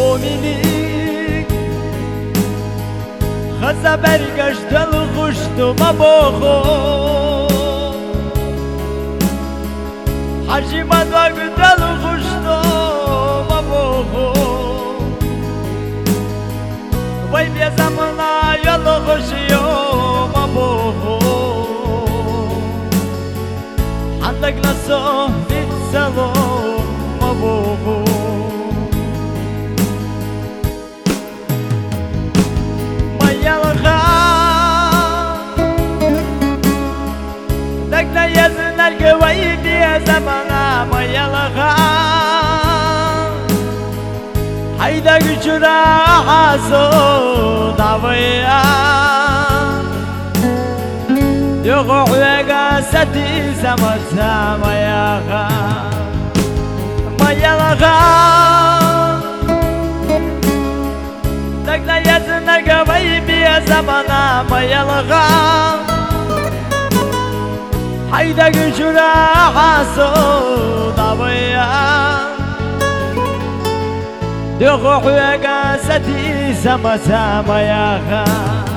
بومینی خزا برگشت دل خوشتو مباخو حجی مدوگ دل خوشتو مباخو وی بیا زمانا یل خوشیو مباخو حدک لسو بیت سلو مباخو دقنا يزن القويد يا زمانا ما يلغى حيدا قشرا حاسو دعويا يغوح ويقا ستي سمتا ما يغى ما يلغى دقنا يزن القويد يا زمانا ما يلغى حيدا قشرا حاسو دعويا يغوح ويقا ستي سمتا ما يغى